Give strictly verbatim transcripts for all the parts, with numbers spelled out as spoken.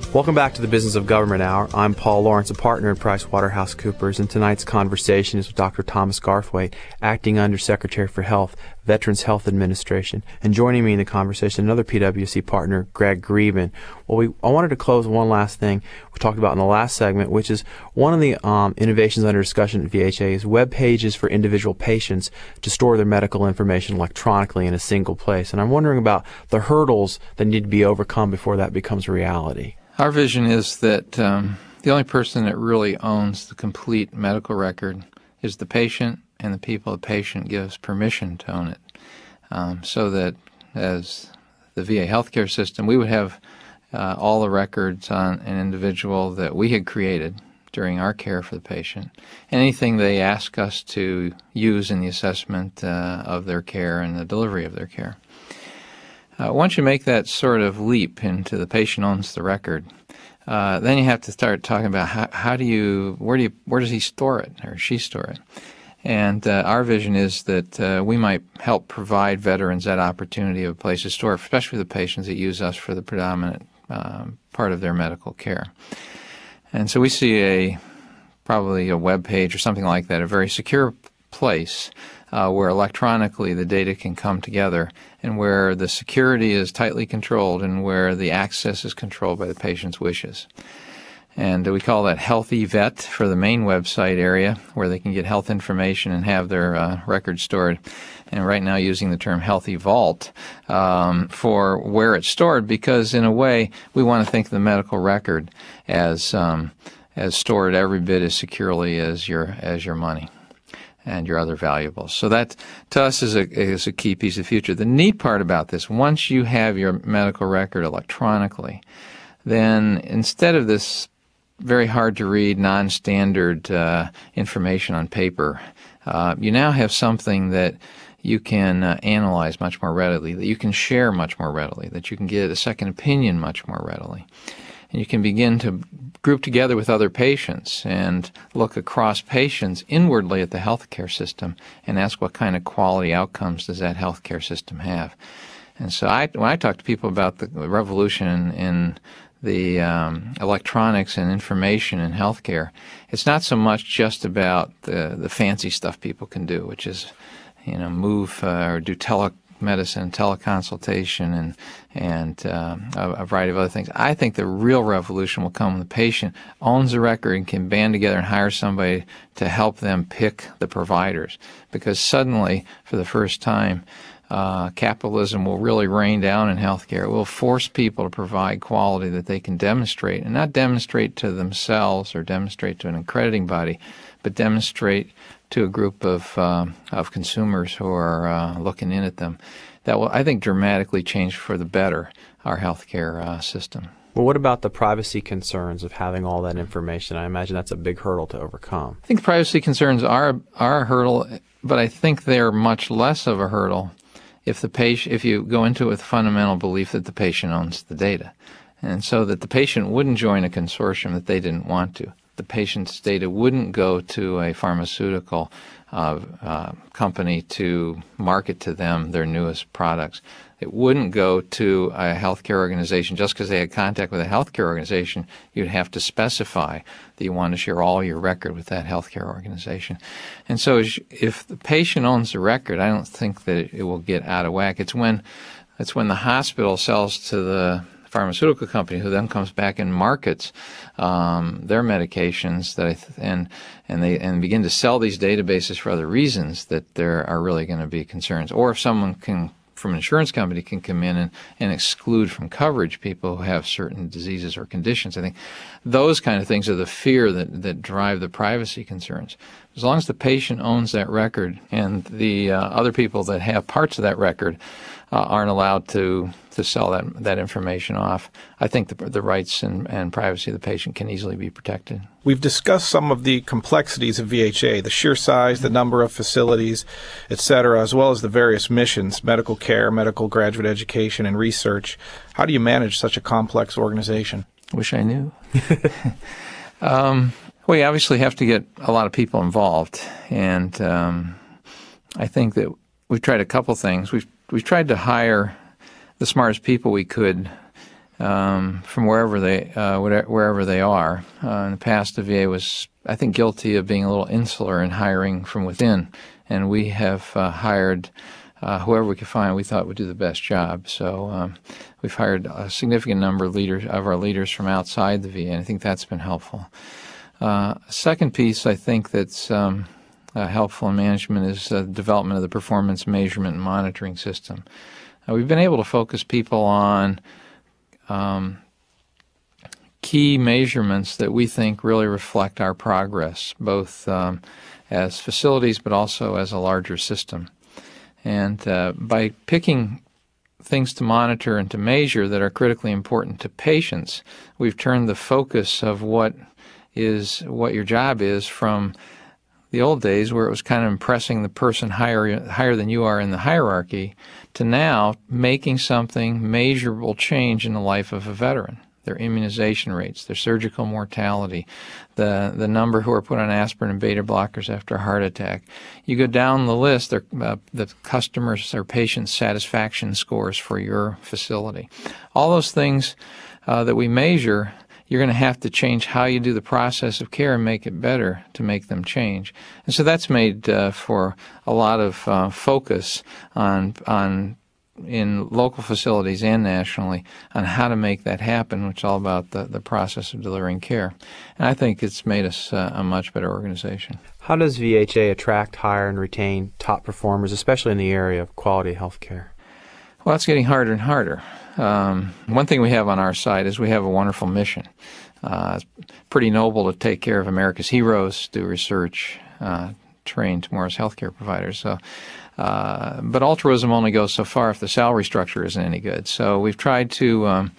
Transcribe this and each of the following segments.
Welcome back to the Business of Government Hour. I'm Paul Lawrence, a partner at PricewaterhouseCoopers, and tonight's conversation is with Doctor Thomas Garthwaite, Acting Under Secretary for Health, Veterans Health Administration. And joining me in the conversation, another P W C partner, Greg Greven. Well, we, I wanted to close with one last thing we talked about in the last segment, which is one of the um, innovations under discussion at V H A is web pages for individual patients to store their medical information electronically in a single place. And I'm wondering about the hurdles that need to be overcome before that becomes a reality. Our vision is that um, the only person that really owns the complete medical record is the patient, and the people the patient gives permission to own it. Um, so that as the V A healthcare system, we would have uh, all the records on an individual that we had created during our care for the patient, and anything they ask us to use in the assessment uh, of their care and the delivery of their care. Uh, once you make that sort of leap into the patient owns the record, uh, then you have to start talking about how, how do you, where do you, where does he store it or she store it? And uh, our vision is that uh, we might help provide veterans that opportunity of a place to store, especially the patients that use us for the predominant um, part of their medical care. And so we see a probably a web page or something like that, a very secure place uh, where electronically the data can come together, and where the security is tightly controlled and where the access is controlled by the patient's wishes. And we call that Healthy Vet for the main website area, where they can get health information and have their uh, records stored. And right now using the term Healthy Vault um, for where it's stored, because in a way we want to think of the medical record as um, as stored every bit as securely as your as your money and your other valuables. So that, to us, is a, is a key piece of the future. The neat part about this, once you have your medical record electronically, then instead of this very hard-to-read, non-standard uh, information on paper, uh, you now have something that you can uh, analyze much more readily, that you can share much more readily, that you can get a second opinion much more readily. And you can begin to group together with other patients and look across patients inwardly at the healthcare system and ask what kind of quality outcomes does that healthcare system have. And so I, when I talk to people about the revolution in, in the um, electronics and information in healthcare, it's not so much just about the, the fancy stuff people can do, which is, you know, move uh, or do telemedicine, teleconsultation, and and uh, a, a variety of other things. I think the real revolution will come when the patient owns the record and can band together and hire somebody to help them pick the providers, because suddenly, for the first time, Uh, capitalism will really rain down in healthcare. It will force people to provide quality that they can demonstrate, and not demonstrate to themselves or demonstrate to an accrediting body, but demonstrate to a group of uh, of consumers who are uh, looking in at them. That will, I think, dramatically change for the better our healthcare uh, system. Well, what about the privacy concerns of having all that information? I imagine that's a big hurdle to overcome. I think privacy concerns are are a hurdle, but I think they're much less of a hurdle if the patient, if you go into it with fundamental belief that the patient owns the data, and so that the patient wouldn't join a consortium that they didn't want to. The patient's data wouldn't go to a pharmaceutical uh, uh, company to market to them their newest products. It wouldn't go to a healthcare organization just because they had contact with a healthcare organization. You'd have to specify that you want to share all your record with that healthcare organization. And so if the patient owns the record, I don't think that it will get out of whack. It's when, it's when the hospital sells to the pharmaceutical company, who then comes back and markets um, their medications, that I th- and and they and begin to sell these databases for other reasons, that there are really going to be concerns. Or if someone can, from an insurance company, can come in and, and exclude from coverage people who have certain diseases or conditions. I think those kind of things are the fear that, that drive the privacy concerns. As long as the patient owns that record and the uh, other people that have parts of that record uh, aren't allowed to to sell that that information off, I think the, the rights and, and privacy of the patient can easily be protected. We've discussed some of the complexities of V H A, the sheer size, the number of facilities, et cetera, as well as the various missions, medical care, medical graduate education, and research. How do you manage such a complex organization? Wish I knew. um, we obviously have to get a lot of people involved, and um, I think that we've tried a couple things. We've we've tried to hire the smartest people we could um, from wherever they uh, wherever they are. Uh, in the past, the V A was, I think, guilty of being a little insular in hiring from within, and we have uh, hired uh, whoever we could find we thought would do the best job. So um, we've hired a significant number of leaders of our leaders from outside the V A, and I think that's been helpful. Uh, second piece I think that's um, uh, helpful in management is uh, the development of the performance measurement and monitoring system. Uh, we've been able to focus people on um, key measurements that we think really reflect our progress, both um, as facilities but also as a larger system. And uh, by picking things to monitor and to measure that are critically important to patients, we've turned the focus of what is what your job is from the old days where it was kind of impressing the person higher higher than you are in the hierarchy to now making something measurable change in the life of a veteran. Their immunization rates, their surgical mortality, the the number who are put on aspirin and beta blockers after a heart attack. You go down the list, uh, the customers or patient satisfaction scores for your facility. All those things uh, that we measure, you're going to have to change how you do the process of care and make it better to make them change. And so that's made uh, for a lot of uh, focus on on in local facilities and nationally on how to make that happen, which is all about the, the process of delivering care. And I think it's made us uh, a much better organization. How does V H A attract, hire, and retain top performers, especially in the area of quality health care? Well, it's getting harder and harder. Um, one thing we have on our side is we have a wonderful mission. Uh, it's pretty noble to take care of America's heroes, do research, uh, train tomorrow's healthcare providers. So, uh, but altruism only goes so far if the salary structure isn't any good. So we've tried to um,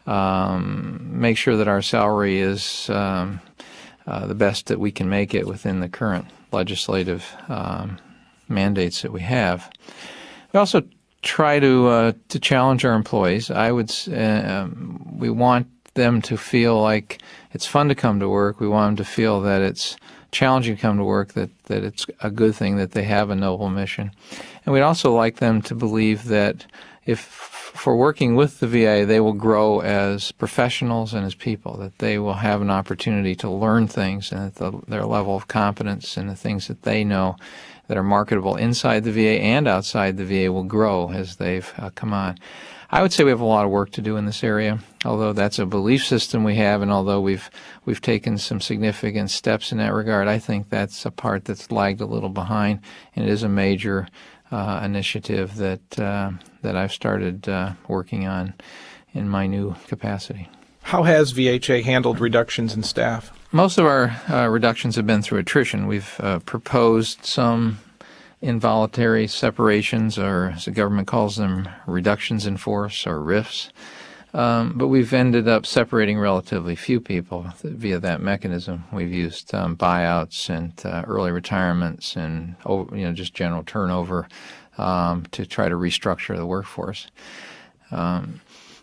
um, make sure that our salary is um, uh, the best that we can make it within the current legislative um, mandates that we have. We also try to uh, to challenge our employees. I would uh, we want them to feel like it's fun to come to work. We want them to feel that it's challenging to come to work, that, that it's a good thing, that they have a noble mission. And we'd also like them to believe that if for working with the V A, they will grow as professionals and as people, that they will have an opportunity to learn things and that the, their level of competence and the things that they know that are marketable inside the V A and outside the V A will grow as they've uh, come on. I would say we have a lot of work to do in this area, although that's a belief system we have, and although we've we've taken some significant steps in that regard, I think that's a part that's lagged a little behind, and it is a major uh, initiative that uh, that I've started uh, working on in my new capacity. How has V H A handled reductions in staff? Most of our uh, reductions have been through attrition. We've uh, proposed some involuntary separations, or as the government calls them, reductions in force, or R I Fs. Um, but we've ended up separating relatively few people via that mechanism. We've used um, buyouts and uh, early retirements and you know just general turnover um, to try to restructure the workforce. Um,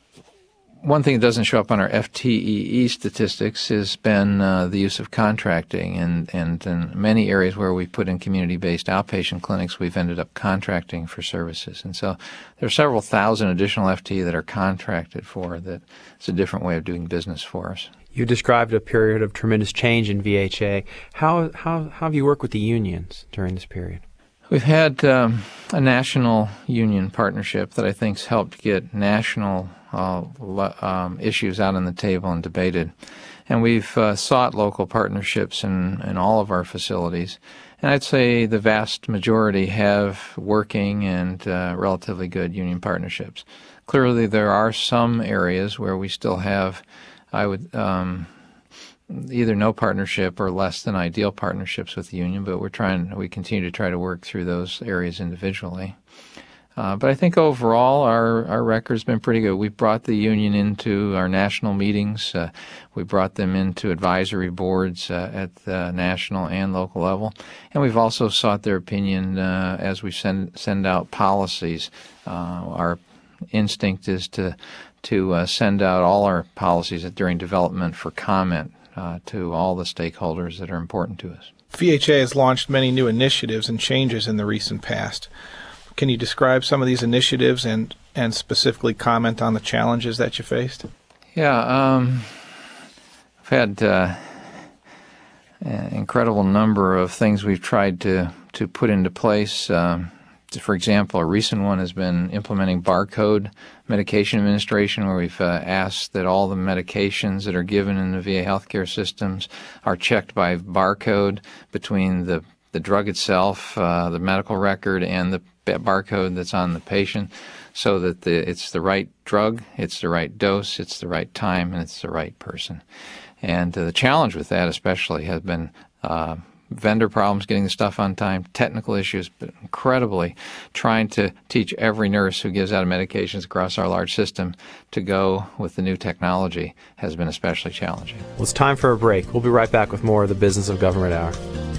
One thing that doesn't show up on our F T E E statistics has been uh, the use of contracting, and, and in many areas where we've put in community-based outpatient clinics, we've ended up contracting for services. And so there are several thousand additional F T E that are contracted for. That it's a different way of doing business for us. You described a period of tremendous change in V H A. How, how, how have you worked with the unions during this period? We've had um, a national union partnership that I think has helped get national uh, um, issues out on the table and debated. And we've uh, sought local partnerships in, in all of our facilities. And I'd say the vast majority have working and uh, relatively good union partnerships. Clearly, there are some areas where we still have, I would, um, either no partnership or less than ideal partnerships with the union, but we're trying, we continue to try to work through those areas individually. Uh, but I think overall our, our record's been pretty good. We've brought the union into our national meetings. Uh, we brought them into advisory boards uh, at the national and local level. And we've also sought their opinion uh, as we send, send out policies. Uh, our instinct is to, to uh, send out all our policies during development for comment Uh, to all the stakeholders that are important to us. V H A has launched many new initiatives and changes in the recent past. Can you describe some of these initiatives and, and specifically comment on the challenges that you faced? Yeah, um, I've had uh, an incredible number of things we've tried to, to put into place. Um, for example, a recent one has been implementing barcode medication administration, where we've uh, asked that all the medications that are given in the V A healthcare systems are checked by barcode between the, the drug itself, uh, the medical record, and the barcode that's on the patient, so that the, it's the right drug, it's the right dose, it's the right time, and it's the right person. And uh, the challenge with that especially has been uh, vendor problems getting the stuff on time, technical issues, but incredibly trying to teach every nurse who gives out medications across our large system to go with the new technology has been especially challenging. Well, it's time for a break. We'll be right back with more of the Business of Government Hour.